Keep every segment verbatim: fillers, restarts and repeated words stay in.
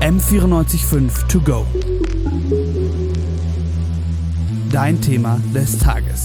M vierundneunzig Komma fünf To Go. Dein Thema des Tages.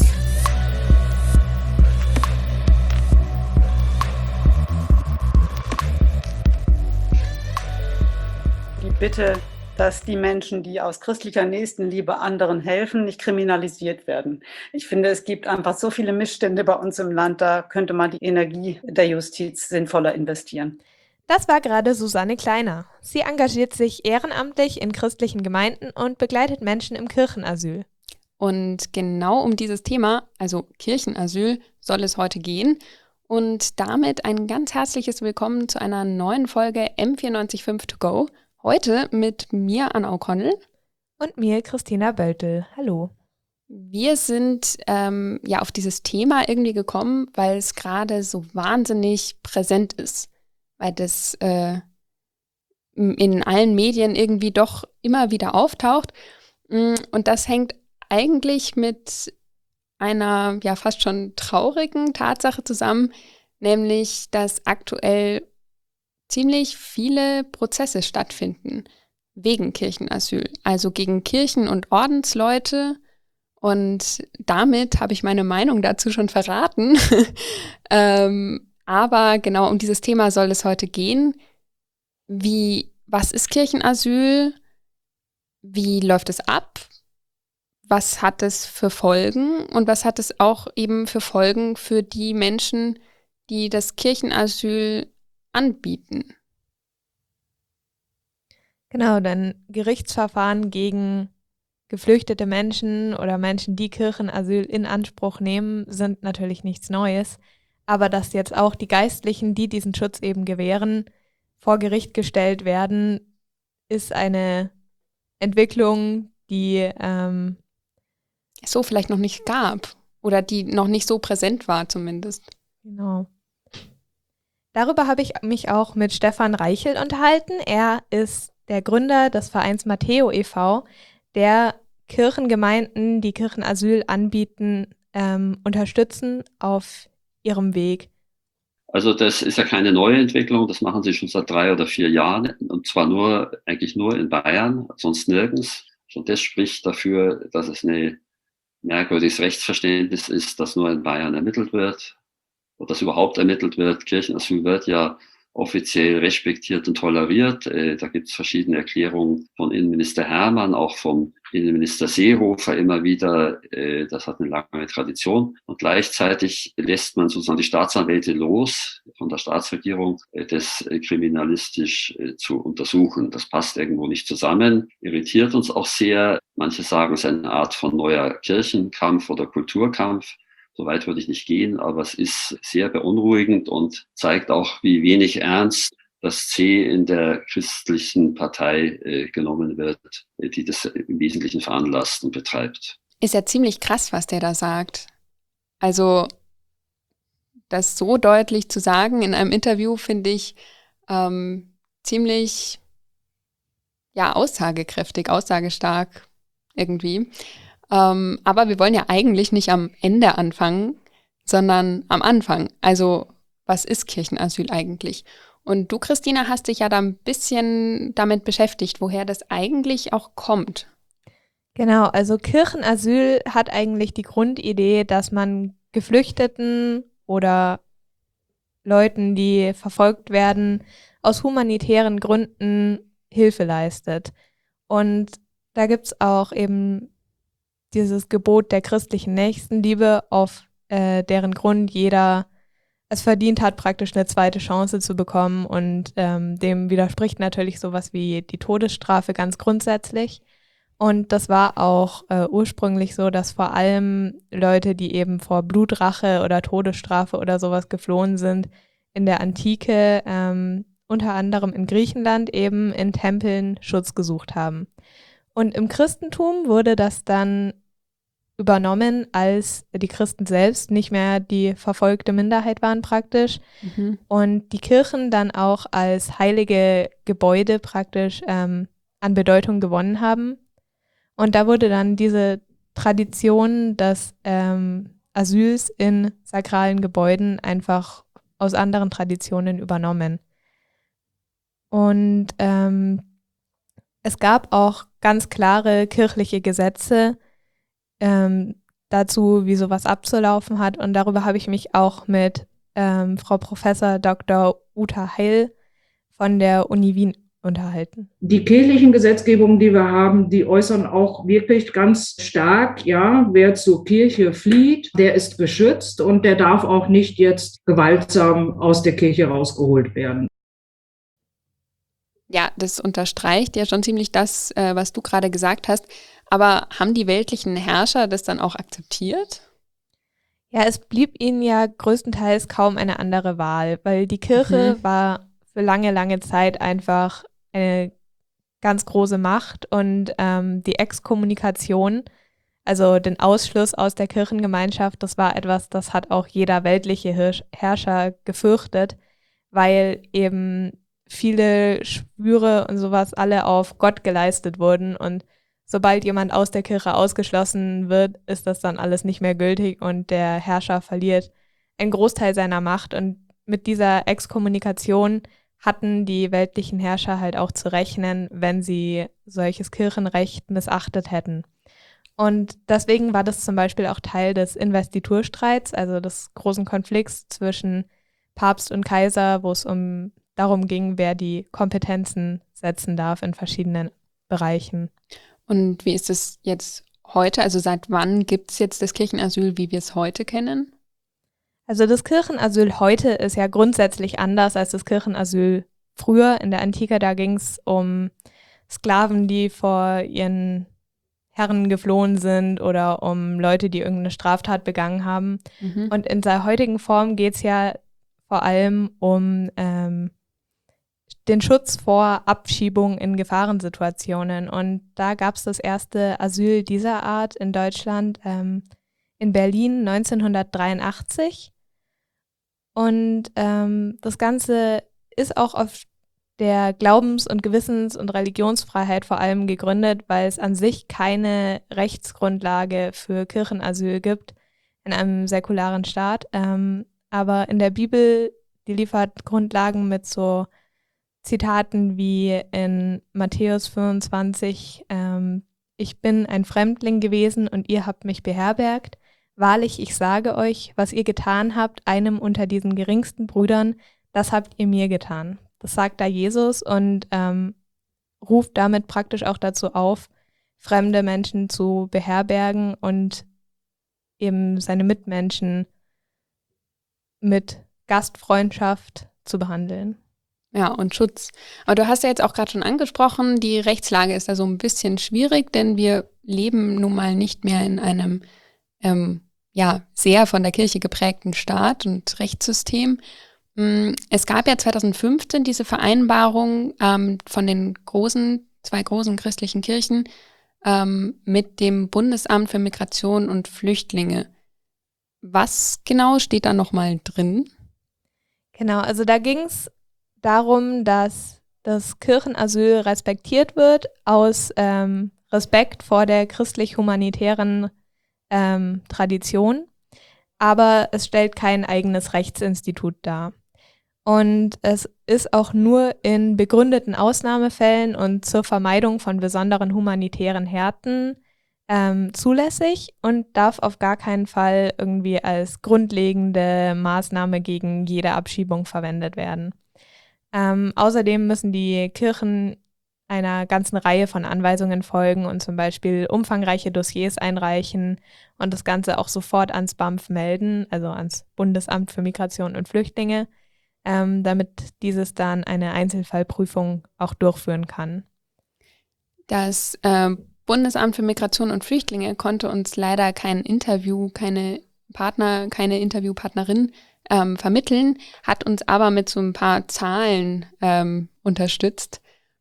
Die Bitte, dass die Menschen, die aus christlicher Nächstenliebe anderen helfen, nicht kriminalisiert werden. Ich finde, es gibt einfach so viele Missstände bei uns im Land, da könnte man die Energie der Justiz sinnvoller investieren. Das war gerade Susanne Kleiner. Sie engagiert sich ehrenamtlich in christlichen Gemeinden und begleitet Menschen im Kirchenasyl. Und genau um dieses Thema, also Kirchenasyl, soll es heute gehen. Und damit ein ganz herzliches Willkommen zu einer neuen Folge M vierundneunzig Komma fünf To Go. Heute mit mir, Anna O'Connell. Und mir, Christina Böltel. Hallo. Wir sind ähm, ja auf dieses Thema irgendwie gekommen, weil es gerade so wahnsinnig präsent ist. Weil das äh, in allen Medien irgendwie doch immer wieder auftaucht. Und das hängt eigentlich mit einer ja fast schon traurigen Tatsache zusammen, nämlich dass aktuell ziemlich viele Prozesse stattfinden wegen Kirchenasyl, also gegen Kirchen- und Ordensleute. Und damit habe ich meine Meinung dazu schon verraten. ähm, aber genau um dieses Thema soll es heute gehen. Wie, was ist Kirchenasyl? Wie läuft es ab? Was hat es für Folgen? Und was hat es auch eben für Folgen für die Menschen, die das Kirchenasyl anbieten? Genau, denn Gerichtsverfahren gegen geflüchtete Menschen oder Menschen, die Kirchenasyl in Anspruch nehmen, sind natürlich nichts Neues. Aber dass jetzt auch die Geistlichen, die diesen Schutz eben gewähren, vor Gericht gestellt werden, ist eine Entwicklung, die ähm, es so vielleicht noch nicht gab oder die noch nicht so präsent war zumindest. Genau. Darüber habe ich mich auch mit Stefan Reichel unterhalten. Er ist der Gründer des Vereins Matteo e V, der Kirchengemeinden, die Kirchenasyl anbieten, ähm, unterstützen auf ihrem Weg. Also das ist ja keine neue Entwicklung, das machen sie schon seit drei oder vier Jahren und zwar nur, eigentlich nur in Bayern, sonst nirgends. Schon das spricht dafür, dass es ein merkwürdiges Rechtsverständnis ist, dass nur in Bayern ermittelt wird oder dass überhaupt ermittelt wird. Kirchenasyl wird ja offiziell respektiert und toleriert. Äh, da gibt es verschiedene Erklärungen von Innenminister Hermann, auch vom Innenminister Seehofer immer wieder. Äh, das hat eine lange Tradition. Und gleichzeitig lässt man sozusagen die Staatsanwälte los von der Staatsregierung, äh, das äh, kriminalistisch äh, zu untersuchen. Das passt irgendwo nicht zusammen, irritiert uns auch sehr. Manche sagen, es ist eine Art von neuer Kirchenkampf oder Kulturkampf. So weit würde ich nicht gehen, aber es ist sehr beunruhigend und zeigt auch, wie wenig ernst das C in der christlichen Partei äh, genommen wird, äh, die das im Wesentlichen veranlasst und betreibt. Ist ja ziemlich krass, was der da sagt. Also das so deutlich zu sagen in einem Interview finde ich ähm, ziemlich ja aussagekräftig, aussagestark irgendwie. Ähm, aber wir wollen ja eigentlich nicht am Ende anfangen, sondern am Anfang. Also, was ist Kirchenasyl eigentlich? Und du, Christina, hast dich ja da ein bisschen damit beschäftigt, woher das eigentlich auch kommt. Genau, also Kirchenasyl hat eigentlich die Grundidee, dass man Geflüchteten oder Leuten, die verfolgt werden, aus humanitären Gründen Hilfe leistet. Und da gibt's auch eben dieses Gebot der christlichen Nächstenliebe, auf äh, deren Grund jeder es verdient hat, praktisch eine zweite Chance zu bekommen. Und ähm, dem widerspricht natürlich sowas wie die Todesstrafe ganz grundsätzlich. Und das war auch äh, ursprünglich so, dass vor allem Leute, die eben vor Blutrache oder Todesstrafe oder sowas geflohen sind, in der Antike, ähm, unter anderem in Griechenland, eben in Tempeln Schutz gesucht haben. Und im Christentum wurde das dann übernommen, als die Christen selbst nicht mehr die verfolgte Minderheit waren praktisch Mhm. und die Kirchen dann auch als heilige Gebäude praktisch ähm, an Bedeutung gewonnen haben. Und da wurde dann diese Tradition des ähm, Asyls in sakralen Gebäuden einfach aus anderen Traditionen übernommen. Und ähm, Es gab auch ganz klare kirchliche Gesetze ähm, dazu, wie sowas abzulaufen hat. Und darüber habe ich mich auch mit ähm, Frau Professor Doktor Uta Heil von der Uni Wien unterhalten. Die kirchlichen Gesetzgebungen, die wir haben, die äußern auch wirklich ganz stark, ja, wer zur Kirche flieht, der ist geschützt und der darf auch nicht jetzt gewaltsam aus der Kirche rausgeholt werden. Ja, das unterstreicht ja schon ziemlich das, äh, was du gerade gesagt hast. Aber haben die weltlichen Herrscher das dann auch akzeptiert? Ja, es blieb ihnen ja größtenteils kaum eine andere Wahl, weil die Kirche mhm. war für lange, lange Zeit einfach eine ganz große Macht und ähm, die Exkommunikation, also den Ausschluss aus der Kirchengemeinschaft, das war etwas, das hat auch jeder weltliche Hirsch- Herrscher gefürchtet, weil eben viele Schwüre und sowas alle auf Gott geleistet wurden und sobald jemand aus der Kirche ausgeschlossen wird, ist das dann alles nicht mehr gültig und der Herrscher verliert einen Großteil seiner Macht. Und mit dieser Exkommunikation hatten die weltlichen Herrscher halt auch zu rechnen, wenn sie solches Kirchenrecht missachtet hätten. Und deswegen war das zum Beispiel auch Teil des Investiturstreits, also des großen Konflikts zwischen Papst und Kaiser, wo es um darum ging, wer die Kompetenzen setzen darf in verschiedenen Bereichen. Und wie ist es jetzt heute? Also seit wann gibt es jetzt das Kirchenasyl, wie wir es heute kennen? Also das Kirchenasyl heute ist ja grundsätzlich anders als das Kirchenasyl früher. In der Antike, da ging es um Sklaven, die vor ihren Herren geflohen sind oder um Leute, die irgendeine Straftat begangen haben. Mhm. Und in seiner heutigen Form geht es ja vor allem um ähm, den Schutz vor Abschiebung in Gefahrensituationen. Und da gab es das erste Asyl dieser Art in Deutschland ähm, in Berlin neunzehnhundertdreiundachtzig. Und ähm, das Ganze ist auch auf der Glaubens- und Gewissens- und Religionsfreiheit vor allem gegründet, weil es an sich keine Rechtsgrundlage für Kirchenasyl gibt in einem säkularen Staat. Ähm, aber in der Bibel, die liefert Grundlagen mit so Zitaten wie in Matthäus fünfundzwanzig, ähm, ich bin ein Fremdling gewesen und ihr habt mich beherbergt. Wahrlich, ich sage euch, was ihr getan habt, einem unter diesen geringsten Brüdern, das habt ihr mir getan. Das sagt da Jesus und ähm, ruft damit praktisch auch dazu auf, fremde Menschen zu beherbergen und eben seine Mitmenschen mit Gastfreundschaft zu behandeln. Ja, und Schutz. Aber du hast ja jetzt auch gerade schon angesprochen, die Rechtslage ist da so ein bisschen schwierig, denn wir leben nun mal nicht mehr in einem ähm, ja, sehr von der Kirche geprägten Staat und Rechtssystem. Es gab ja zweitausendfünfzehn diese Vereinbarung ähm, von den großen, zwei großen christlichen Kirchen ähm, mit dem Bundesamt für Migration und Flüchtlinge. Was genau steht da nochmal drin? Genau, also da ging es darum, dass das Kirchenasyl respektiert wird aus ähm, Respekt vor der christlich-humanitären ähm, Tradition, aber es stellt kein eigenes Rechtsinstitut dar. Und es ist auch nur in begründeten Ausnahmefällen und zur Vermeidung von besonderen humanitären Härten ähm, zulässig und darf auf gar keinen Fall irgendwie als grundlegende Maßnahme gegen jede Abschiebung verwendet werden. Ähm, außerdem müssen die Kirchen einer ganzen Reihe von Anweisungen folgen und zum Beispiel umfangreiche Dossiers einreichen und das Ganze auch sofort ans B A M F melden, also ans Bundesamt für Migration und Flüchtlinge, ähm, damit dieses dann eine Einzelfallprüfung auch durchführen kann. Das äh, Bundesamt für Migration und Flüchtlinge konnte uns leider kein Interview, keine Partner, keine Interviewpartnerin ähm, vermitteln, hat uns aber mit so ein paar Zahlen ähm, unterstützt.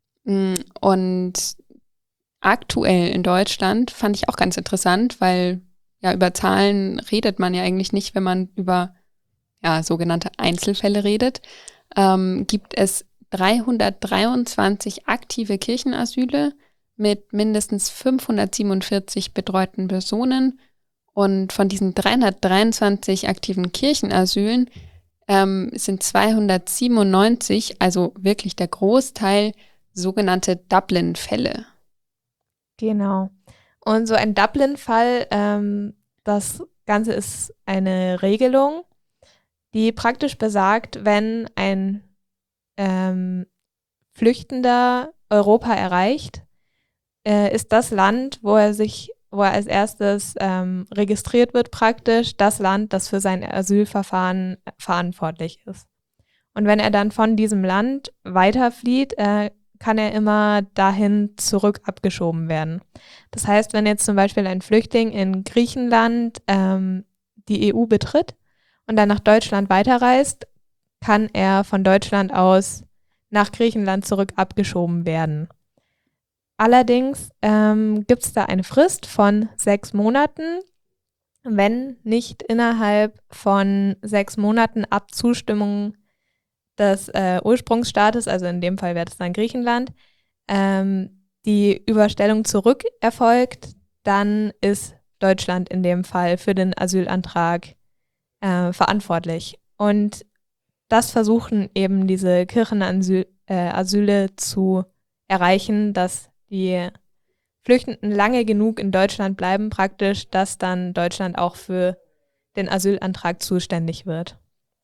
Und aktuell in Deutschland fand ich auch ganz interessant, weil ja über Zahlen redet man ja eigentlich nicht, wenn man über ja, sogenannte Einzelfälle redet. Ähm, gibt es dreihundertdreiundzwanzig aktive Kirchenasyle mit mindestens fünfhundertsiebenundvierzig betreuten Personen. Und von diesen dreihundertdreiundzwanzig aktiven Kirchenasylen ähm, sind zweihundertsiebenundneunzig, also wirklich der Großteil, sogenannte Dublin-Fälle. Genau. Und so ein Dublin-Fall, ähm, das Ganze ist eine Regelung, die praktisch besagt, wenn ein ähm, Flüchtender Europa erreicht, äh, ist das Land, wo er sich, wo er als erstes ähm, registriert wird, praktisch das Land, das für sein Asylverfahren verantwortlich ist. Und wenn er dann von diesem Land weiterflieht, äh, kann er immer dahin zurück abgeschoben werden. Das heißt, wenn jetzt zum Beispiel ein Flüchtling in Griechenland ähm, die E U betritt und dann nach Deutschland weiterreist, kann er von Deutschland aus nach Griechenland zurück abgeschoben werden. Allerdings ähm, gibt es da eine Frist von sechs Monaten, wenn nicht innerhalb von sechs Monaten ab Zustimmung des äh, Ursprungsstaates, also in dem Fall wäre das dann Griechenland, ähm, die Überstellung zurück erfolgt, dann ist Deutschland in dem Fall für den Asylantrag äh, verantwortlich. Und das versuchen eben diese Kirchenasyle äh, zu erreichen, dass die Flüchtenden lange genug in Deutschland bleiben, praktisch, dass dann Deutschland auch für den Asylantrag zuständig wird.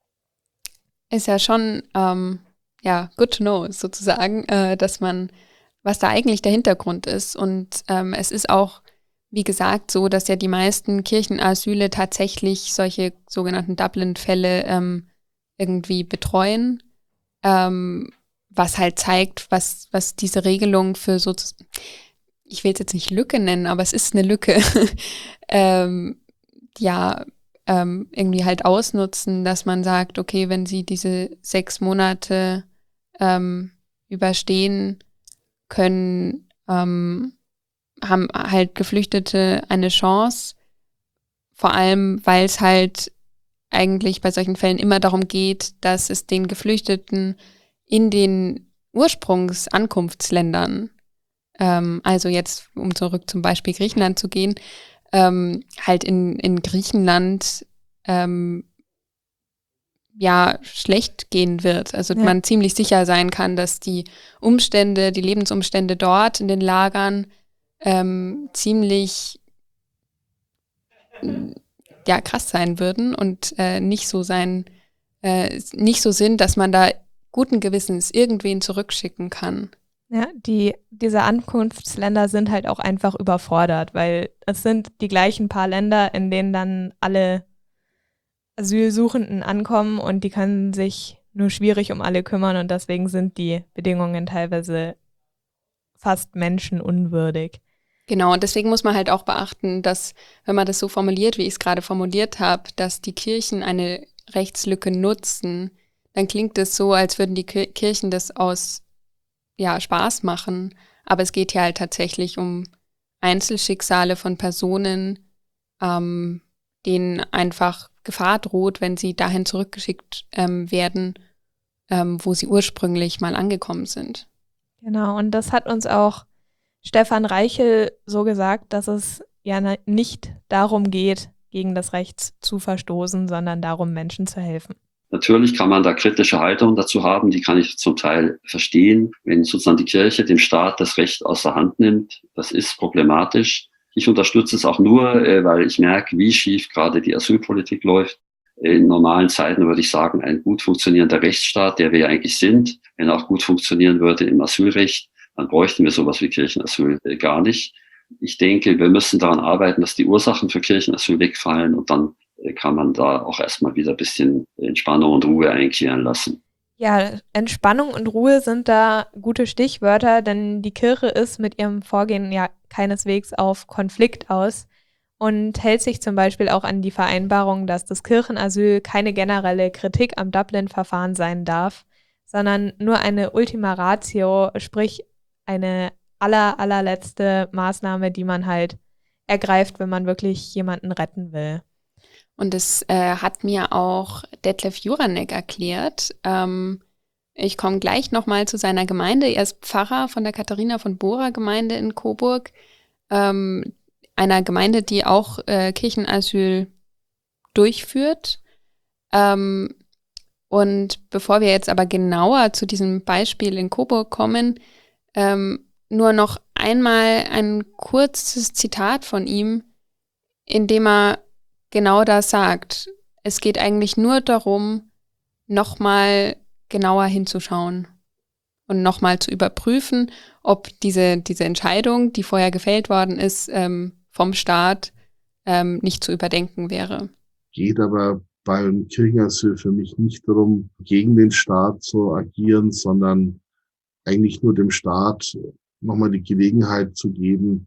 Ist ja schon, ähm, ja, good to know sozusagen, äh, dass man, was da eigentlich der Hintergrund ist. Und ähm, es ist auch, wie gesagt, so, dass ja die meisten Kirchenasyle tatsächlich solche sogenannten Dublin-Fälle ähm, irgendwie betreuen, ähm, was halt zeigt, was, was diese Regelung für so, ich will es jetzt nicht Lücke nennen, aber es ist eine Lücke, ähm, ja, ähm, irgendwie halt ausnutzen, dass man sagt, okay, wenn sie diese sechs Monate ähm, überstehen können, ähm, haben halt Geflüchtete eine Chance, vor allem, weil es halt eigentlich bei solchen Fällen immer darum geht, dass es den Geflüchteten in den Ursprungsankunftsländern, ähm, also jetzt, um zurück zum Beispiel Griechenland zu gehen, ähm, halt in, in Griechenland ähm, ja schlecht gehen wird. Also Ja. man ziemlich sicher sein kann, dass die Umstände, die Lebensumstände dort in den Lagern ähm, ziemlich ja krass sein würden und äh, nicht so sein, äh, nicht so sind, dass man da guten Gewissens irgendwen zurückschicken kann. Ja, die, diese Ankunftsländer sind halt auch einfach überfordert, weil es sind die gleichen paar Länder, in denen dann alle Asylsuchenden ankommen und die können sich nur schwierig um alle kümmern und deswegen sind die Bedingungen teilweise fast menschenunwürdig. Genau, und deswegen muss man halt auch beachten, dass, wenn man das so formuliert, wie ich es gerade formuliert habe, dass die Kirchen eine Rechtslücke nutzen, dann klingt es so, als würden die Kirchen das aus ja, Spaß machen. Aber es geht hier halt tatsächlich um Einzelschicksale von Personen, ähm, denen einfach Gefahr droht, wenn sie dahin zurückgeschickt ähm, werden, ähm, wo sie ursprünglich mal angekommen sind. Genau, und das hat uns auch Stefan Reichel so gesagt, dass es ja nicht darum geht, gegen das Recht zu verstoßen, sondern darum, Menschen zu helfen. Natürlich kann man da kritische Haltungen dazu haben, die kann ich zum Teil verstehen. Wenn sozusagen die Kirche dem Staat das Recht aus der Hand nimmt, das ist problematisch. Ich unterstütze es auch nur, weil ich merke, wie schief gerade die Asylpolitik läuft. In normalen Zeiten würde ich sagen, ein gut funktionierender Rechtsstaat, der wir ja eigentlich sind, wenn er auch gut funktionieren würde im Asylrecht, dann bräuchten wir sowas wie Kirchenasyl gar nicht. Ich denke, wir müssen daran arbeiten, dass die Ursachen für Kirchenasyl wegfallen und dann kann man da auch erstmal wieder ein bisschen Entspannung und Ruhe einkehren lassen. Ja, Entspannung und Ruhe sind da gute Stichwörter, denn die Kirche ist mit ihrem Vorgehen ja keineswegs auf Konflikt aus und hält sich zum Beispiel auch an die Vereinbarung, dass das Kirchenasyl keine generelle Kritik am Dublin-Verfahren sein darf, sondern nur eine Ultima Ratio, sprich eine aller, allerletzte Maßnahme, die man halt ergreift, wenn man wirklich jemanden retten will. Und das äh, hat mir auch Detlef Juranek erklärt. Ähm, ich komme gleich nochmal zu seiner Gemeinde. Er ist Pfarrer von der Katharina von Bora Gemeinde in Coburg, ähm, einer Gemeinde, die auch äh, Kirchenasyl durchführt. Ähm, und bevor wir jetzt aber genauer zu diesem Beispiel in Coburg kommen, Ähm, nur noch einmal ein kurzes Zitat von ihm, in dem er genau das sagt. Es geht eigentlich nur darum, nochmal genauer hinzuschauen und nochmal zu überprüfen, ob diese, diese Entscheidung, die vorher gefällt worden ist, ähm, vom Staat ähm, nicht zu überdenken wäre. Geht aber beim Kirchenasyl für mich nicht darum, gegen den Staat zu agieren, sondern eigentlich nur dem Staat nochmal die Gelegenheit zu geben,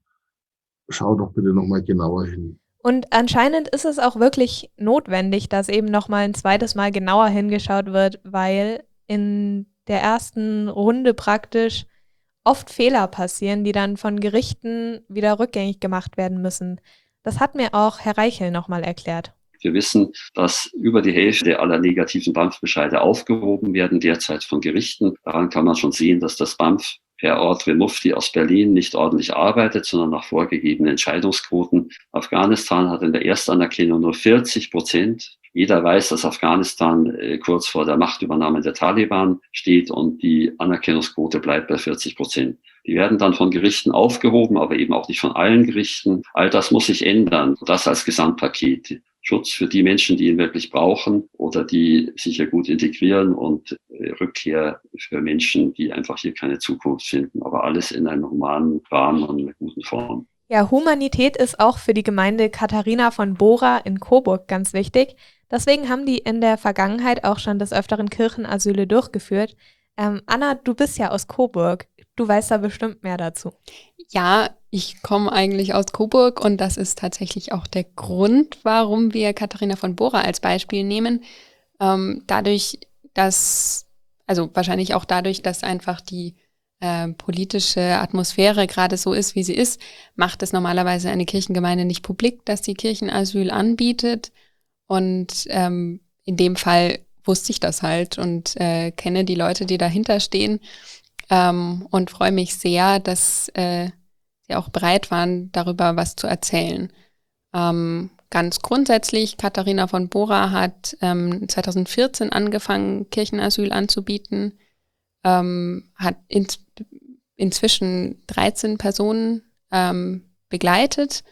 schau doch bitte nochmal genauer hin. Und anscheinend ist es auch wirklich notwendig, dass eben nochmal ein zweites Mal genauer hingeschaut wird, weil in der ersten Runde praktisch oft Fehler passieren, die dann von Gerichten wieder rückgängig gemacht werden müssen. Das hat mir auch Herr Reichel nochmal erklärt. Wir wissen, dass über die Hälfte aller negativen B A M F-Bescheide aufgehoben werden, derzeit von Gerichten. Daran kann man schon sehen, dass das B A M F Herr Ordre Mufti aus Berlin nicht ordentlich arbeitet, sondern nach vorgegebenen Entscheidungsquoten. Afghanistan hat in der Erstanerkennung nur vierzig Prozent. Jeder weiß, dass Afghanistan äh, kurz vor der Machtübernahme der Taliban steht und die Anerkennungsquote bleibt bei vierzig Prozent. Die werden dann von Gerichten aufgehoben, aber eben auch nicht von allen Gerichten. All das muss sich ändern. Das als Gesamtpaket. Schutz für die Menschen, die ihn wirklich brauchen oder die sich hier gut integrieren und äh, Rückkehr für Menschen, die einfach hier keine Zukunft finden. Aber alles in einem humanen Rahmen und einer guten Form. Ja, Humanität ist auch für die Gemeinde Katharina von Bora in Coburg ganz wichtig. Deswegen haben die in der Vergangenheit auch schon des Öfteren Kirchenasyle durchgeführt. Ähm, Anna, du bist ja aus Coburg. Du weißt da bestimmt mehr dazu. Ja, ich komme eigentlich aus Coburg und das ist tatsächlich auch der Grund, warum wir Katharina von Bora als Beispiel nehmen. Ähm, dadurch, dass, also wahrscheinlich auch dadurch, dass einfach die äh, politische Atmosphäre gerade so ist, wie sie ist, macht es normalerweise eine Kirchengemeinde nicht publik, dass sie Kirchenasyl anbietet. Und ähm, in dem Fall wusste ich das halt und äh, kenne die Leute, die dahinter stehen. Ähm, und freue mich sehr, dass äh, sie auch bereit waren, darüber was zu erzählen. Ähm, ganz grundsätzlich, Katharina von Bora hat ähm, zwanzig vierzehn angefangen, Kirchenasyl anzubieten, ähm, hat in, inzwischen dreizehn Personen ähm, begleitet.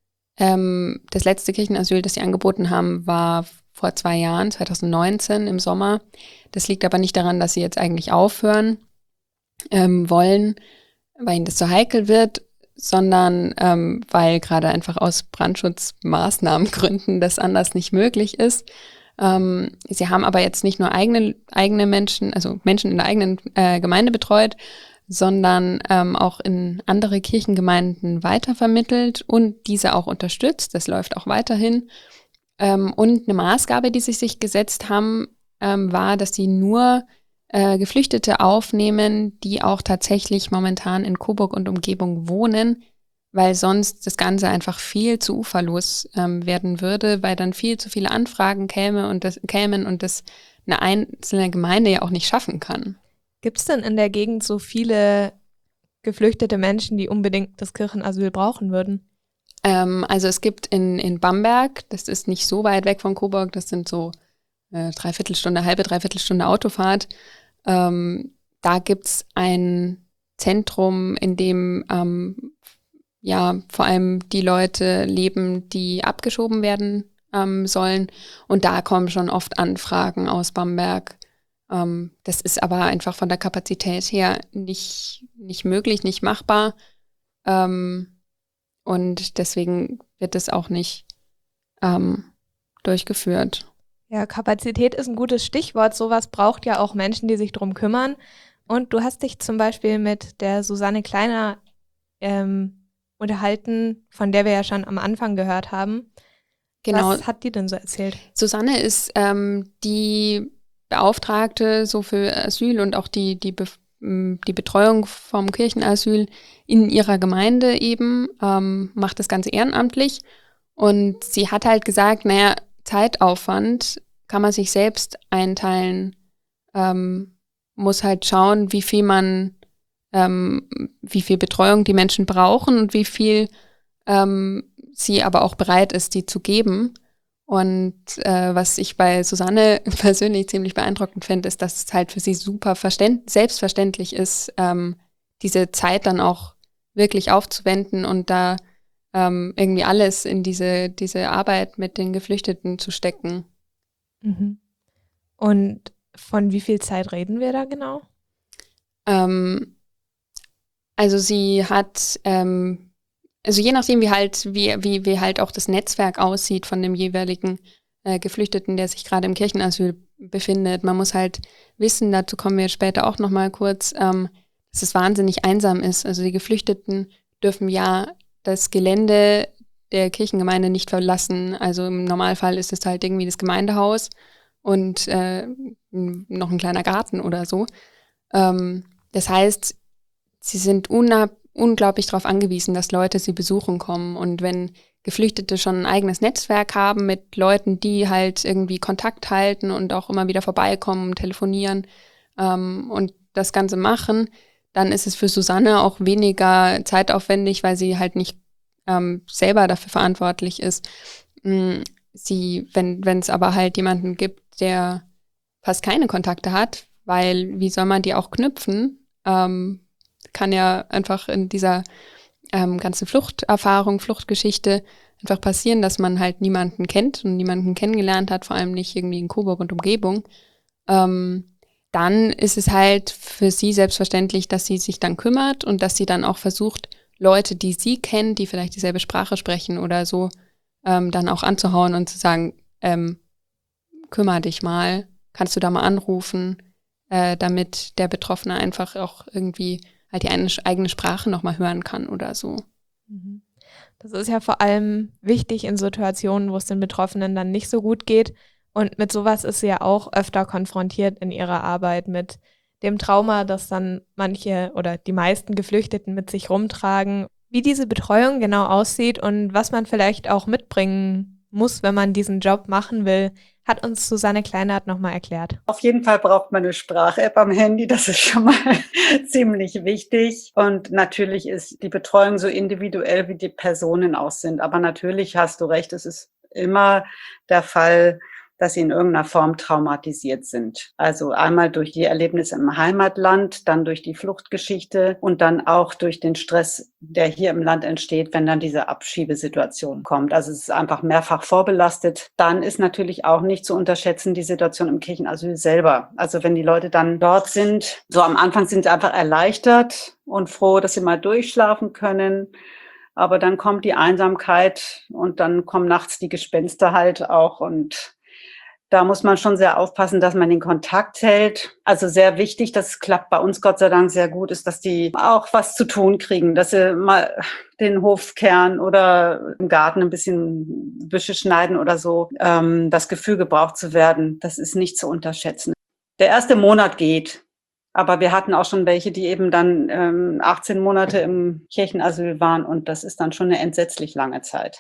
Ähm, das letzte Kirchenasyl, das sie angeboten haben, war vor zwei Jahren, zwanzig neunzehn im Sommer. Das liegt aber nicht daran, dass sie jetzt eigentlich aufhören Ähm, wollen, weil ihnen das zu heikel wird, sondern ähm, weil gerade einfach aus Brandschutzmaßnahmengründen das anders nicht möglich ist. Ähm, sie haben aber jetzt nicht nur eigene, eigene Menschen, also Menschen in der eigenen äh, Gemeinde betreut, sondern ähm, auch in andere Kirchengemeinden weitervermittelt und diese auch unterstützt. Das läuft auch weiterhin. Ähm, und eine Maßgabe, die sie sich gesetzt haben, ähm, war, dass sie nur Äh, Geflüchtete aufnehmen, die auch tatsächlich momentan in Coburg und Umgebung wohnen, weil sonst das Ganze einfach viel zu uferlos ähm, werden würde, weil dann viel zu viele Anfragen käme und das, kämen und das eine einzelne Gemeinde ja auch nicht schaffen kann. Gibt es denn in der Gegend so viele geflüchtete Menschen, die unbedingt das Kirchenasyl brauchen würden? Ähm, also es gibt in, in Bamberg, das ist nicht so weit weg von Coburg, das sind so äh, Dreiviertelstunde, halbe Dreiviertelstunde Autofahrt. Ähm, da gibt's ein Zentrum, in dem ähm, ja vor allem die Leute leben, die abgeschoben werden ähm, sollen. Und da kommen schon oft Anfragen aus Bamberg. Ähm, das ist aber einfach von der Kapazität her nicht, nicht möglich, nicht machbar. Ähm, und deswegen wird es auch nicht ähm, durchgeführt. Ja, Kapazität ist ein gutes Stichwort. Sowas braucht ja auch Menschen, die sich drum kümmern. Und du hast dich zum Beispiel mit der Susanne Kleiner ähm, unterhalten, von der wir ja schon am Anfang gehört haben. Genau. Was hat die denn so erzählt? Susanne ist ähm, die Beauftragte so für Asyl und auch die, die, Be die Betreuung vom Kirchenasyl in ihrer Gemeinde eben, ähm, macht das Ganze ehrenamtlich. Und sie hat halt gesagt, naja, Zeitaufwand kann man sich selbst einteilen, ähm, muss halt schauen, wie viel man, ähm, wie viel Betreuung die Menschen brauchen und wie viel ähm, sie aber auch bereit ist, die zu geben. Und äh, was ich bei Susanne persönlich ziemlich beeindruckend finde, ist, dass es halt für sie super verständ- selbstverständlich ist, ähm, diese Zeit dann auch wirklich aufzuwenden und da ähm, irgendwie alles in diese, diese Arbeit mit den Geflüchteten zu stecken. Mhm. Und von wie viel Zeit reden wir da genau? Ähm, also sie hat, ähm, also je nachdem, wie halt, wie, wie, wie halt auch das Netzwerk aussieht von dem jeweiligen äh, Geflüchteten, der sich gerade im Kirchenasyl befindet. Man muss halt wissen, dazu kommen wir später auch nochmal kurz, ähm, dass es wahnsinnig einsam ist. Also die Geflüchteten dürfen ja das Gelände der Kirchengemeinde nicht verlassen. Also im Normalfall ist es halt irgendwie das Gemeindehaus und äh, noch ein kleiner Garten oder so. Ähm, das heißt, sie sind unab- unglaublich darauf angewiesen, dass Leute sie besuchen kommen. Und wenn Geflüchtete schon ein eigenes Netzwerk haben mit Leuten, die halt irgendwie Kontakt halten und auch immer wieder vorbeikommen, telefonieren ähm, und das Ganze machen, dann ist es für Susanne auch weniger zeitaufwendig, weil sie halt nicht ähm, selber dafür verantwortlich ist. Mm, sie, wenn wenn es aber halt jemanden gibt, der fast keine Kontakte hat, weil wie soll man die auch knüpfen? Ähm, kann ja einfach in dieser ähm, ganzen Fluchterfahrung, Fluchtgeschichte einfach passieren, dass man halt niemanden kennt und niemanden kennengelernt hat, vor allem nicht irgendwie in Coburg und Umgebung. Ähm, dann ist es halt für sie selbstverständlich, dass sie sich dann kümmert und dass sie dann auch versucht, Leute, die sie kennt, die vielleicht dieselbe Sprache sprechen oder so, ähm, dann auch anzuhauen und zu sagen, ähm, kümmere dich mal, kannst du da mal anrufen, äh, damit der Betroffene einfach auch irgendwie halt die eine, eigene Sprache nochmal hören kann oder so. Das ist ja vor allem wichtig in Situationen, wo es den Betroffenen dann nicht so gut geht. Und mit sowas ist sie ja auch öfter konfrontiert in ihrer Arbeit mit dem Trauma, das dann manche oder die meisten Geflüchteten mit sich rumtragen. Wie diese Betreuung genau aussieht und was man vielleicht auch mitbringen muss, wenn man diesen Job machen will, hat uns Susanne Kleinert nochmal erklärt. Auf jeden Fall braucht man eine Sprach-App am Handy, das ist schon mal ziemlich wichtig. Und natürlich ist die Betreuung so individuell, wie die Personen auch sind. Aber natürlich hast du recht, es ist immer der Fall, dass sie in irgendeiner Form traumatisiert sind. Also einmal durch die Erlebnisse im Heimatland, dann durch die Fluchtgeschichte und dann auch durch den Stress, der hier im Land entsteht, wenn dann diese Abschiebesituation kommt. Also es ist einfach mehrfach vorbelastet. Dann ist natürlich auch nicht zu unterschätzen die Situation im Kirchenasyl selber. Also wenn die Leute dann dort sind, so am Anfang sind sie einfach erleichtert und froh, dass sie mal durchschlafen können. Aber dann kommt die Einsamkeit und dann kommen nachts die Gespenster halt auch und da muss man schon sehr aufpassen, dass man den Kontakt hält. Also sehr wichtig, das klappt bei uns Gott sei Dank sehr gut, ist, dass die auch was zu tun kriegen, dass sie mal den Hof kehren oder im Garten ein bisschen Büsche schneiden oder so. Ähm, das Gefühl, gebraucht zu werden, das ist nicht zu unterschätzen. Der erste Monat geht, aber wir hatten auch schon welche, die eben dann ähm, achtzehn Monate im Kirchenasyl waren und das ist dann schon eine entsetzlich lange Zeit.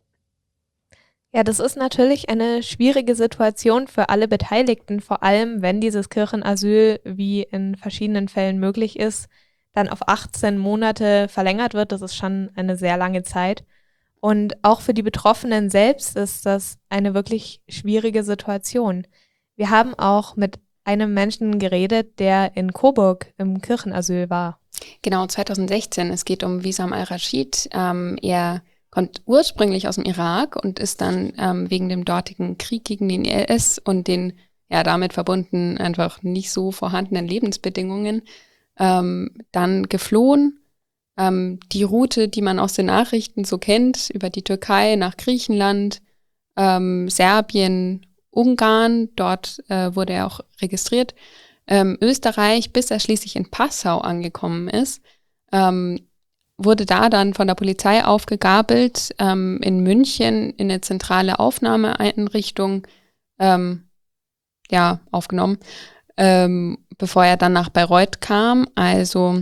Ja, das ist natürlich eine schwierige Situation für alle Beteiligten, vor allem wenn dieses Kirchenasyl, wie in verschiedenen Fällen möglich ist, dann auf achtzehn Monate verlängert wird. Das ist schon eine sehr lange Zeit. Und auch für die Betroffenen selbst ist das eine wirklich schwierige Situation. Wir haben auch mit einem Menschen geredet, der in Coburg im Kirchenasyl war. Genau, zweitausendsechzehn. Es geht um Wissam al-Rashid. Ähm, er kommt ursprünglich aus dem Irak und ist dann ähm, wegen dem dortigen Krieg gegen den I S und den ja damit verbunden einfach nicht so vorhandenen Lebensbedingungen ähm, dann geflohen. Ähm, die Route, die man aus den Nachrichten so kennt, über die Türkei nach Griechenland, ähm, Serbien, Ungarn, dort äh, wurde er auch registriert, ähm, Österreich, bis er schließlich in Passau angekommen ist, ähm, wurde da dann von der Polizei aufgegabelt, ähm, in München in eine zentrale Aufnahmeeinrichtung ähm, ja, aufgenommen, ähm, bevor er dann nach Bayreuth kam, also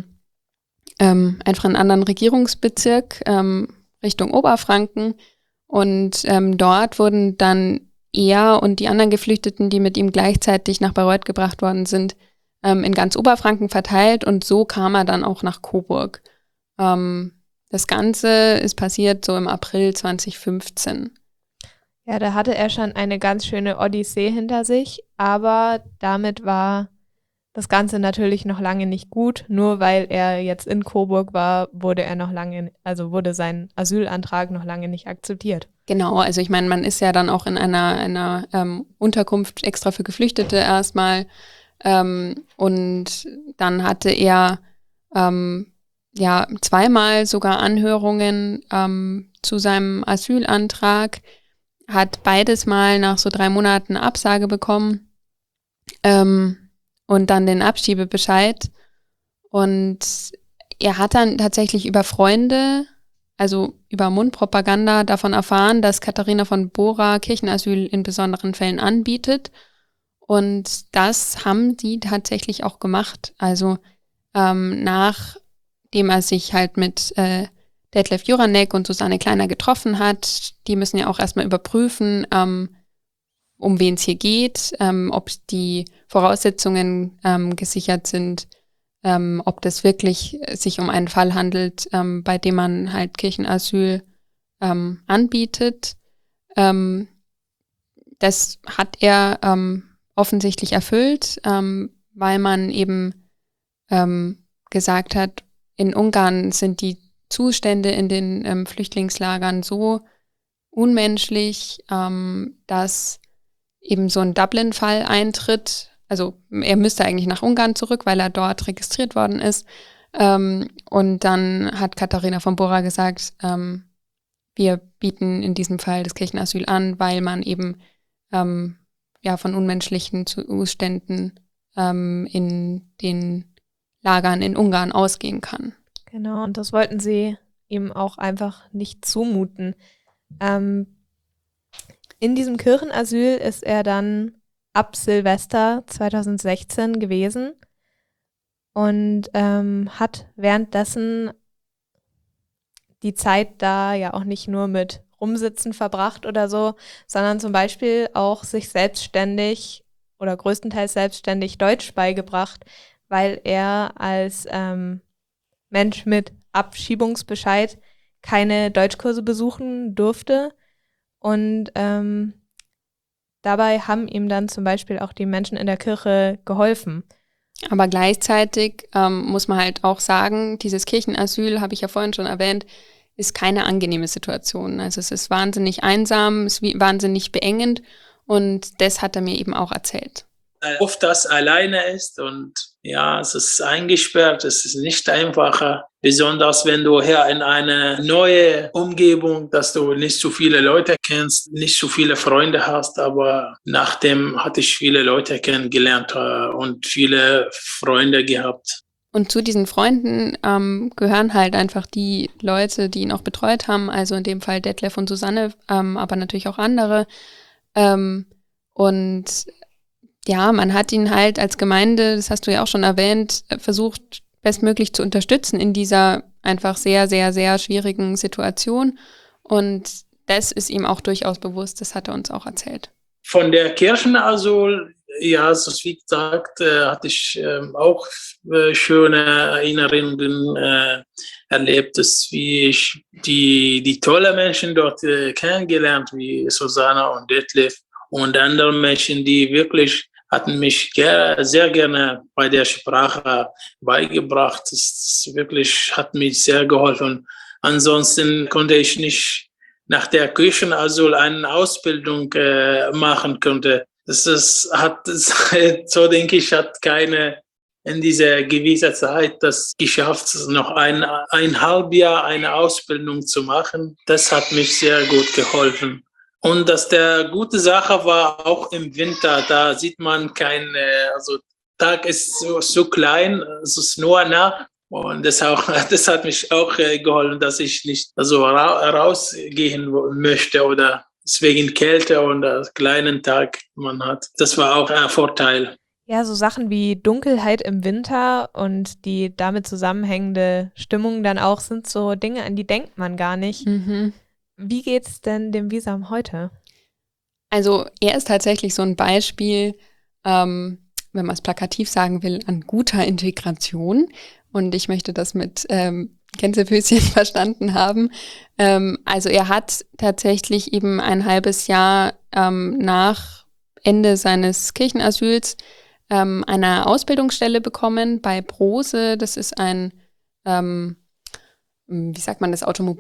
ähm, einfach in einen anderen Regierungsbezirk ähm, Richtung Oberfranken und ähm, dort wurden dann er und die anderen Geflüchteten, die mit ihm gleichzeitig nach Bayreuth gebracht worden sind, ähm, in ganz Oberfranken verteilt und so kam er dann auch nach Coburg. Ähm, das Ganze ist passiert so im April zwanzig fünfzehn. Ja, da hatte er schon eine ganz schöne Odyssee hinter sich, aber damit war das Ganze natürlich noch lange nicht gut. Nur weil er jetzt in Coburg war, wurde er noch lange, also wurde sein Asylantrag noch lange nicht akzeptiert. Genau, also ich meine, man ist ja dann auch in einer, einer ähm, Unterkunft extra für Geflüchtete erstmal. Ähm, und dann hatte er ähm, ja zweimal sogar Anhörungen ähm, zu seinem Asylantrag, hat beides mal nach so drei Monaten Absage bekommen. Ähm, und dann den Abschiebebescheid. Und er hat dann tatsächlich über Freunde, also über Mundpropaganda davon erfahren, dass Katharina von Bora Kirchenasyl in besonderen Fällen anbietet. Und das haben die tatsächlich auch gemacht. Also ähm, nachdem er sich halt mit äh, Detlef Juranek und Susanne Kleiner getroffen hat, die müssen ja auch erstmal überprüfen, ähm, um wen es hier geht, ähm, ob die Voraussetzungen ähm, gesichert sind, ähm, ob das wirklich sich um einen Fall handelt, ähm, bei dem man halt Kirchenasyl ähm, anbietet. Ähm, das hat er ähm, offensichtlich erfüllt, ähm, weil man eben ähm, gesagt hat, in Ungarn sind die Zustände in den ähm, Flüchtlingslagern so unmenschlich, ähm, dass eben so ein Dublin-Fall eintritt. Also er müsste eigentlich nach Ungarn zurück, weil er dort registriert worden ist. Ähm, und dann hat Katharina von Bora gesagt, ähm, wir bieten in diesem Fall das Kirchenasyl an, weil man eben ähm, ja von unmenschlichen Zuständen ähm, in den Lagern in Ungarn ausgehen kann. Genau, und das wollten sie ihm auch einfach nicht zumuten. Ähm, In diesem Kirchenasyl ist er dann ab Silvester zweitausendsechzehn gewesen und ähm, hat währenddessen die Zeit da ja auch nicht nur mit Rumsitzen verbracht oder so, sondern zum Beispiel auch sich selbstständig oder größtenteils selbstständig Deutsch beigebracht, weil er als ähm, Mensch mit Abschiebungsbescheid keine Deutschkurse besuchen durfte. Und ähm, dabei haben ihm dann zum Beispiel auch die Menschen in der Kirche geholfen. Aber gleichzeitig ähm, muss man halt auch sagen, dieses Kirchenasyl, habe ich ja vorhin schon erwähnt, ist keine angenehme Situation. Also es ist wahnsinnig einsam, es ist wahnsinnig beengend und das hat er mir eben auch erzählt. Oft das alleine ist und ja, es ist eingesperrt, es ist nicht einfacher, besonders wenn du hier in eine neue Umgebung, dass du nicht so viele Leute kennst, nicht so viele Freunde hast, aber nachdem hatte ich viele Leute kennengelernt und viele Freunde gehabt. Und zu diesen Freunden ähm, gehören halt einfach die Leute, die ihn auch betreut haben, also in dem Fall Detlef und Susanne, ähm, aber natürlich auch andere. Ähm, und ja, man hat ihn halt als Gemeinde, das hast du ja auch schon erwähnt, versucht bestmöglich zu unterstützen in dieser einfach sehr, sehr, sehr schwierigen Situation. Und das ist ihm auch durchaus bewusst, das hat er uns auch erzählt. Von der Kirchenasyl, ja, so wie gesagt, äh, hatte ich äh, auch äh, schöne Erinnerungen äh, erlebt, dass wie ich die, die tolle Menschen dort äh, kennengelernt, wie Susanna und Detlef und andere Menschen, die wirklich hatten mich ger- sehr gerne bei der Sprache beigebracht. Das wirklich hat mir sehr geholfen. Ansonsten konnte ich nicht nach der Kirchenasyl eine Ausbildung äh, machen konnte. Das ist, hat, so denke ich, hat keine in dieser gewissen Zeit das geschafft, noch ein, ein halbes Jahr eine Ausbildung zu machen. Das hat mich sehr gut geholfen. Und dass der gute Sache war, auch im Winter, da sieht man keine, also Tag ist so, so klein, es ist nur Nacht. Und das, auch, das hat mich auch geholfen, dass ich nicht so ra- rausgehen möchte oder wegen Kälte und einen kleinen Tag man hat. Das war auch ein Vorteil. Ja, so Sachen wie Dunkelheit im Winter und die damit zusammenhängende Stimmung dann auch sind so Dinge, an die denkt man gar nicht. Mhm. Wie geht's denn dem Wisam heute? Also er ist tatsächlich so ein Beispiel, ähm, wenn man es plakativ sagen will, an guter Integration. Und ich möchte das mit ähm, Gänsefüßchen verstanden haben. Ähm, also er hat tatsächlich eben ein halbes Jahr ähm, nach Ende seines Kirchenasyls ähm, eine Ausbildungsstelle bekommen bei Brose. Das ist ein, ähm, wie sagt man das,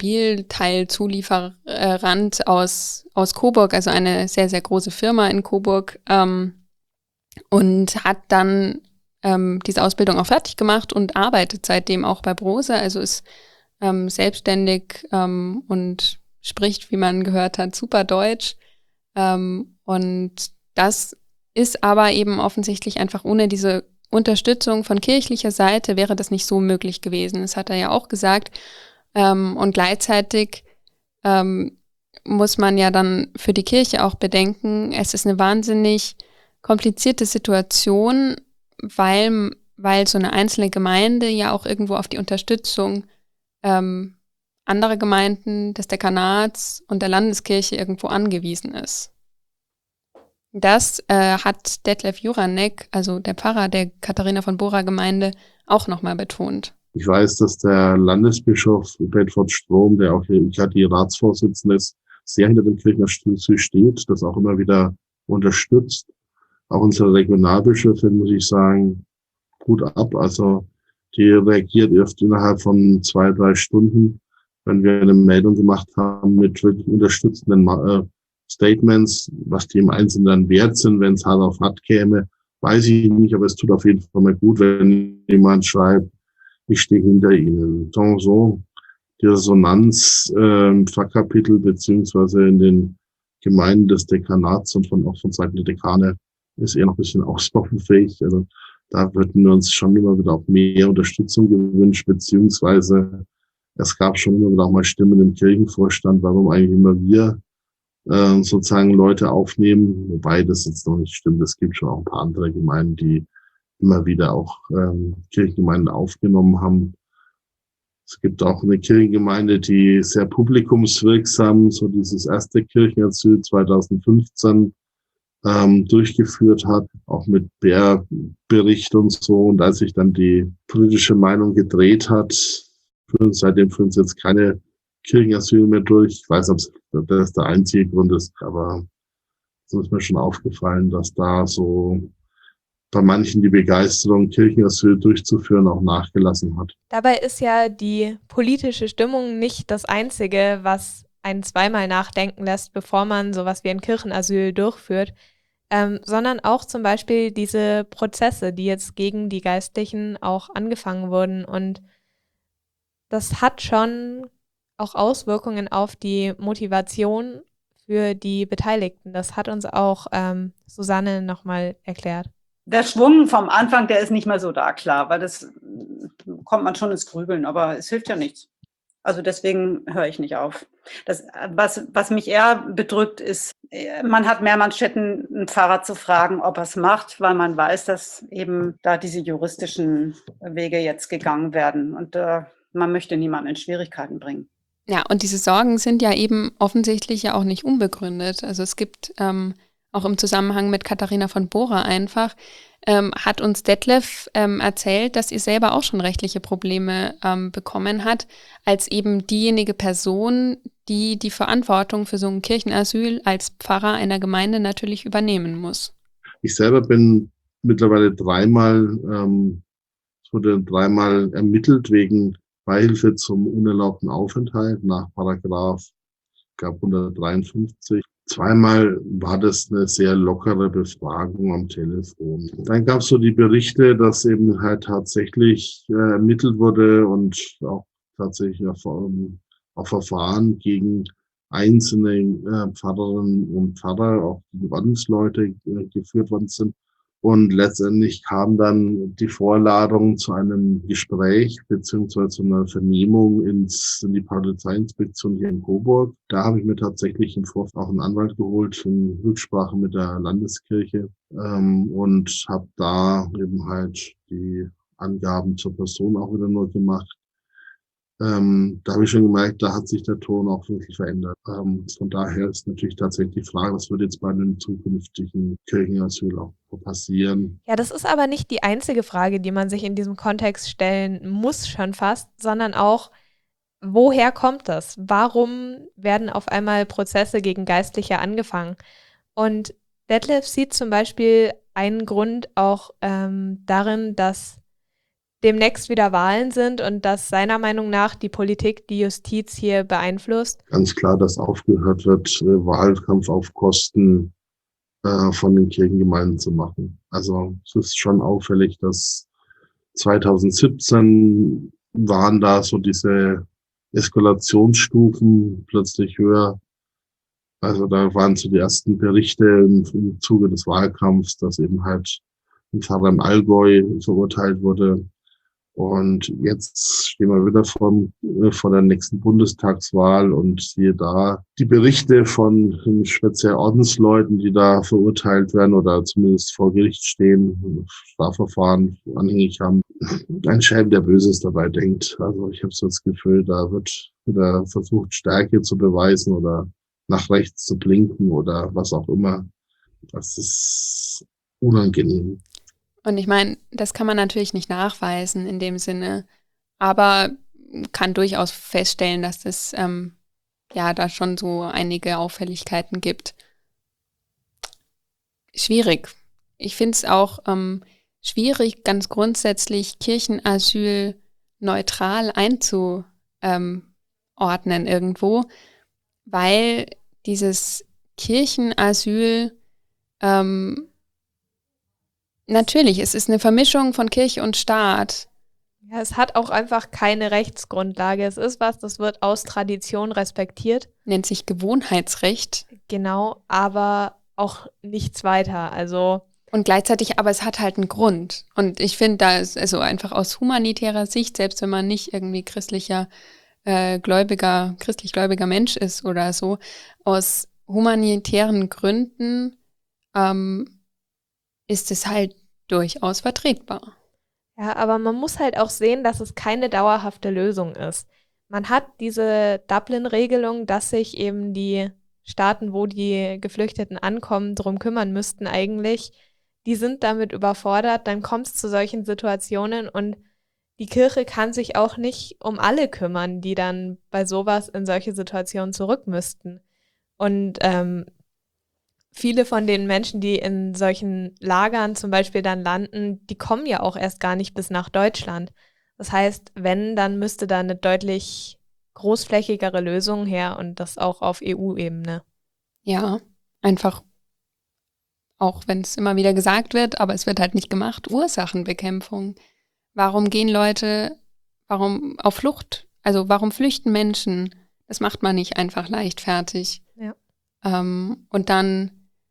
Automobilteilzulieferant aus, aus Coburg, also eine sehr, sehr große Firma in Coburg, ähm, und hat dann ähm, diese Ausbildung auch fertig gemacht und arbeitet seitdem auch bei Brose, also ist ähm, selbstständig ähm, und spricht, wie man gehört hat, super Deutsch. Ähm, und das ist aber eben offensichtlich einfach ohne diese Unterstützung von kirchlicher Seite wäre das nicht so möglich gewesen. Das hat er ja auch gesagt. Ähm, und gleichzeitig ähm, muss man ja dann für die Kirche auch bedenken, es ist eine wahnsinnig komplizierte Situation, weil, weil so eine einzelne Gemeinde ja auch irgendwo auf die Unterstützung ähm, anderer Gemeinden, des Dekanats und der Landeskirche irgendwo angewiesen ist. Das äh, hat Detlef Juranek, also der Pfarrer der Katharina von Bora Gemeinde, auch nochmal betont. Ich weiß, dass der Landesbischof Bedford Strom, der auch hier die Ratsvorsitzende ist, sehr hinter dem Kirchenasyl steht, das auch immer wieder unterstützt. Auch unsere Regionalbischöfin, muss ich sagen, gut ab. Also die reagiert erst innerhalb von zwei, drei Stunden, wenn wir eine Meldung gemacht haben mit wirklich unterstützenden äh, Statements, was die im Einzelnen dann wert sind, wenn es hart auf hart käme, weiß ich nicht, aber es tut auf jeden Fall mal gut, wenn jemand schreibt, ich stehe hinter Ihnen. Donc so, die Resonanz äh, im Pfarrkapitel beziehungsweise in den Gemeinden des Dekanats und von, auch von Seiten der Dekane ist eher noch ein bisschen ausbaufähig. Also da würden wir uns schon immer wieder auch mehr Unterstützung gewünscht, beziehungsweise es gab schon immer wieder auch mal Stimmen im Kirchenvorstand, warum eigentlich immer wir äh, sozusagen Leute aufnehmen, wobei das jetzt noch nicht stimmt. Es gibt schon auch ein paar andere Gemeinden, die immer wieder auch ähm, Kirchengemeinden aufgenommen haben. Es gibt auch eine Kirchengemeinde, die sehr publikumswirksam so dieses erste Kirchenasyl zweitausendfünfzehn ähm, durchgeführt hat, auch mit Bär-Bericht und so. Und als sich dann die politische Meinung gedreht hat, führen, seitdem führen sie jetzt keine Kirchenasyl mehr durch. Ich weiß, ob das der einzige Grund ist, aber so ist mir schon aufgefallen, dass da so bei manchen die Begeisterung, Kirchenasyl durchzuführen, auch nachgelassen hat. Dabei ist ja die politische Stimmung nicht das Einzige, was einen zweimal nachdenken lässt, bevor man sowas wie ein Kirchenasyl durchführt, ähm, sondern auch zum Beispiel diese Prozesse, die jetzt gegen die Geistlichen auch angefangen wurden. Und das hat schon auch Auswirkungen auf die Motivation für die Beteiligten. Das hat uns auch ähm, Susanne nochmal erklärt. Der Schwung vom Anfang, der ist nicht mehr so da, klar, weil das kommt man schon ins Grübeln, aber es hilft ja nichts. Also deswegen höre ich nicht auf. Das, was, was mich eher bedrückt, ist, man hat mehr Manschetten, einen Pfarrer zu fragen, ob er es macht, weil man weiß, dass eben da diese juristischen Wege jetzt gegangen werden. Und äh, man möchte niemanden in Schwierigkeiten bringen. Ja, und diese Sorgen sind ja eben offensichtlich ja auch nicht unbegründet. Also es gibt ähm, auch im Zusammenhang mit Katharina von Bora einfach, ähm, hat uns Detlef ähm, erzählt, dass sie selber auch schon rechtliche Probleme ähm, bekommen hat, als eben diejenige Person, die die Verantwortung für so ein Kirchenasyl als Pfarrer einer Gemeinde natürlich übernehmen muss. Ich selber bin mittlerweile dreimal, ähm, es wurde dreimal ermittelt wegen Beihilfe zum unerlaubten Aufenthalt nach Paragraph, ich glaube, hundertdreiundfünfzig. Zweimal war das eine sehr lockere Befragung am Telefon. Dann gab es so die Berichte, dass eben halt tatsächlich äh, ermittelt wurde und auch tatsächlich auf, um, auf Verfahren gegen einzelne äh, Pfarrerinnen und Pfarrer, auch die Ordensleute äh, geführt worden sind. Und letztendlich kam dann die Vorladung zu einem Gespräch beziehungsweise zu einer Vernehmung ins, in die Polizeiinspektion hier in Coburg. Da habe ich mir tatsächlich im Vorfeld auch einen Anwalt geholt in Rücksprache mit der Landeskirche ähm, und habe da eben halt die Angaben zur Person auch wieder nur gemacht. Ähm, da habe ich schon gemerkt, da hat sich der Ton auch wirklich verändert. Ähm, von daher ist natürlich tatsächlich die Frage, was wird jetzt bei einem zukünftigen Kirchenasyl auch passieren. Ja, das ist aber nicht die einzige Frage, die man sich in diesem Kontext stellen muss schon fast, sondern auch, woher kommt das? Warum werden auf einmal Prozesse gegen Geistliche angefangen? Und Detlef sieht zum Beispiel einen Grund auch ähm, darin, dass demnächst wieder Wahlen sind und dass seiner Meinung nach die Politik die Justiz hier beeinflusst. Ganz klar, dass aufgehört wird, äh, Wahlkampf auf Kosten äh, von den Kirchengemeinden zu machen. Also es ist schon auffällig, dass zwanzig siebzehn waren da so diese Eskalationsstufen plötzlich höher. Also da waren so die ersten Berichte im, im Zuge des Wahlkampfs, dass eben halt ein Pfarrer im Allgäu verurteilt wurde. Und jetzt stehen wir wieder vor, vor der nächsten Bundestagswahl und siehe da die Berichte von speziell Ordensleuten, die da verurteilt werden oder zumindest vor Gericht stehen, Strafverfahren anhängig haben. Ein Schelm, der Böses dabei denkt. Also ich habe so das Gefühl, da wird wieder versucht, Stärke zu beweisen oder nach rechts zu blinken oder was auch immer. Das ist unangenehm. Und ich meine, das kann man natürlich nicht nachweisen in dem Sinne, aber kann durchaus feststellen, dass es ähm, ja da schon so einige Auffälligkeiten gibt. Schwierig. Ich finde es auch ähm, schwierig, ganz grundsätzlich Kirchenasyl neutral einzuordnen irgendwo, weil dieses Kirchenasyl ähm, natürlich, es ist eine Vermischung von Kirche und Staat. Ja, es hat auch einfach keine Rechtsgrundlage. Es ist was, das wird aus Tradition respektiert. Nennt sich Gewohnheitsrecht. Genau, aber auch nichts weiter. Also und gleichzeitig, aber es hat halt einen Grund. Und ich finde, da ist also einfach aus humanitärer Sicht, selbst wenn man nicht irgendwie christlicher, äh, gläubiger, christlich-gläubiger Mensch ist oder so, aus humanitären Gründen ähm, ist es halt durchaus vertretbar. Ja, aber man muss halt auch sehen, dass es keine dauerhafte Lösung ist. Man hat diese Dublin-Regelung, dass sich eben die Staaten, wo die Geflüchteten ankommen, drum kümmern müssten eigentlich. Die sind damit überfordert, dann kommt es zu solchen Situationen und die Kirche kann sich auch nicht um alle kümmern, die dann bei sowas in solche Situationen zurück müssten. Und ähm, viele von den Menschen, die in solchen Lagern zum Beispiel dann landen, die kommen ja auch erst gar nicht bis nach Deutschland. Das heißt, wenn, dann müsste da eine deutlich großflächigere Lösung her und das auch auf E U-Ebene. Ja, einfach, auch wenn es immer wieder gesagt wird, aber es wird halt nicht gemacht, Ursachenbekämpfung. Warum gehen Leute, warum auf Flucht, also warum flüchten Menschen? Das macht man nicht einfach leichtfertig. Ja. Ähm, und dann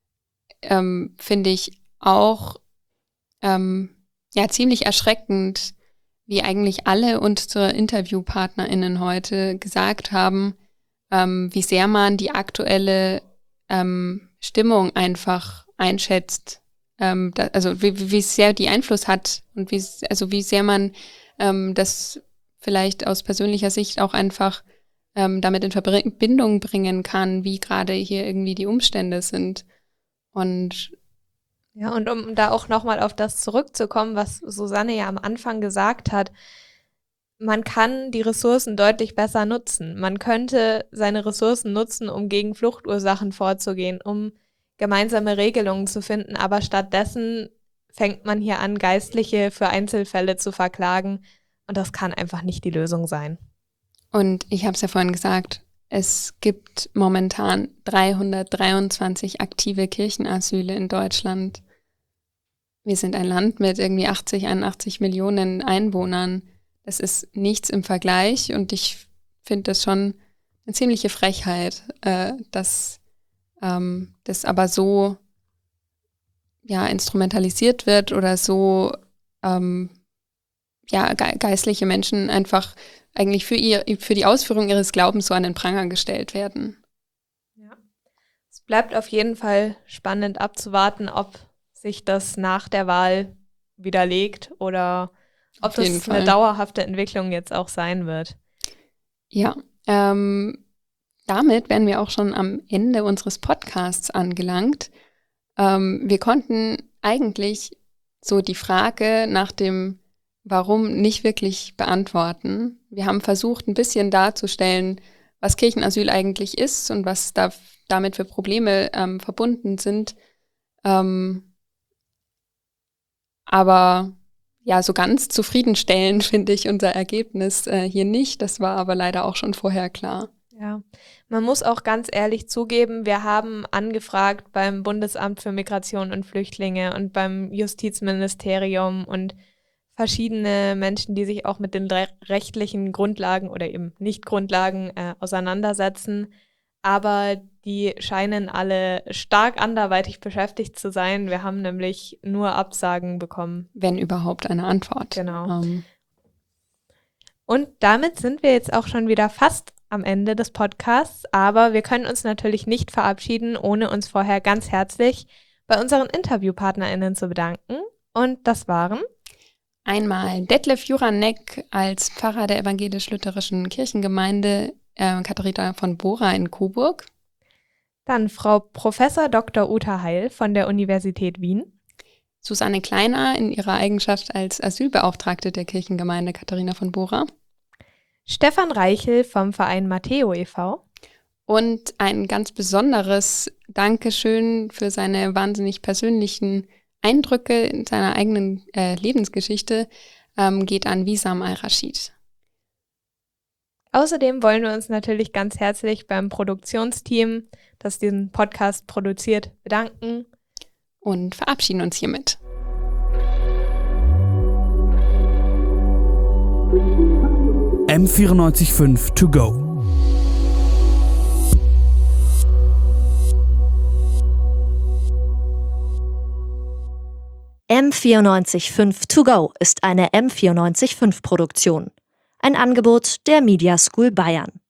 Ähm, finde ich auch ähm, ja ziemlich erschreckend, wie eigentlich alle unsere InterviewpartnerInnen heute gesagt haben, ähm, wie sehr man die aktuelle ähm, Stimmung einfach einschätzt, ähm, da, also wie, wie sehr die Einfluss hat und wie, also wie sehr man ähm, das vielleicht aus persönlicher Sicht auch einfach ähm, damit in Verbindung bringen kann, wie gerade hier irgendwie die Umstände sind. Und ja, und um da auch nochmal auf das zurückzukommen, was Susanne ja am Anfang gesagt hat, man kann die Ressourcen deutlich besser nutzen. Man könnte seine Ressourcen nutzen, um gegen Fluchtursachen vorzugehen, um gemeinsame Regelungen zu finden, aber stattdessen fängt man hier an, Geistliche für Einzelfälle zu verklagen und das kann einfach nicht die Lösung sein. Und ich habe es ja vorhin gesagt, es gibt momentan dreihundertdreiundzwanzig aktive Kirchenasyle in Deutschland. Wir sind ein Land mit irgendwie achtzig, einundachtzig Millionen Einwohnern. Das ist nichts im Vergleich und ich finde das schon eine ziemliche Frechheit, äh, dass ähm, das aber so ja, instrumentalisiert wird oder so ähm, ja, ge- geistliche Menschen einfach eigentlich für ihr, für die Ausführung ihres Glaubens so an den Pranger gestellt werden. Ja. Es bleibt auf jeden Fall spannend abzuwarten, ob sich das nach der Wahl widerlegt oder ob Auf jeden das Fall eine dauerhafte Entwicklung jetzt auch sein wird. Ja, ähm, damit wären wir auch schon am Ende unseres Podcasts angelangt. Ähm, wir konnten eigentlich so die Frage nach dem Warum nicht wirklich beantworten. Wir haben versucht, ein bisschen darzustellen, was Kirchenasyl eigentlich ist und was da damit für Probleme ähm, verbunden sind. Ähm, aber ja, so ganz zufriedenstellend finde ich unser Ergebnis äh, hier nicht. Das war aber leider auch schon vorher klar. Ja, man muss auch ganz ehrlich zugeben, wir haben angefragt beim Bundesamt für Migration und Flüchtlinge und beim Justizministerium und verschiedene Menschen, die sich auch mit den re- rechtlichen Grundlagen oder eben Nicht-Grundlagen äh, auseinandersetzen. Aber die scheinen alle stark anderweitig beschäftigt zu sein. Wir haben nämlich nur Absagen bekommen. Wenn überhaupt eine Antwort. Genau. Ähm, Und damit sind wir jetzt auch schon wieder fast am Ende des Podcasts, aber wir können uns natürlich nicht verabschieden, ohne uns vorher ganz herzlich bei unseren InterviewpartnerInnen zu bedanken. Und das waren einmal Detlef Juranek als Pfarrer der evangelisch-lutherischen Kirchengemeinde äh, Katharina von Bora in Coburg. Dann Frau Professor Doktor Uta Heil von der Universität Wien. Susanne Kleiner in ihrer Eigenschaft als Asylbeauftragte der Kirchengemeinde Katharina von Bora. Stefan Reichel vom Verein Matteo e V Und ein ganz besonderes Dankeschön für seine wahnsinnig persönlichen Eindrücke in seiner eigenen äh, Lebensgeschichte ähm, geht an Wissam Al-Rashid. Außerdem wollen wir uns natürlich ganz herzlich beim Produktionsteam, das diesen Podcast produziert, bedanken. Und verabschieden uns hiermit. M vierundneunzig Komma fünf to go. M vierundneunzig Komma fünf to go ist eine M vierundneunzig Komma fünf Produktion. Ein Angebot der Media School Bayern.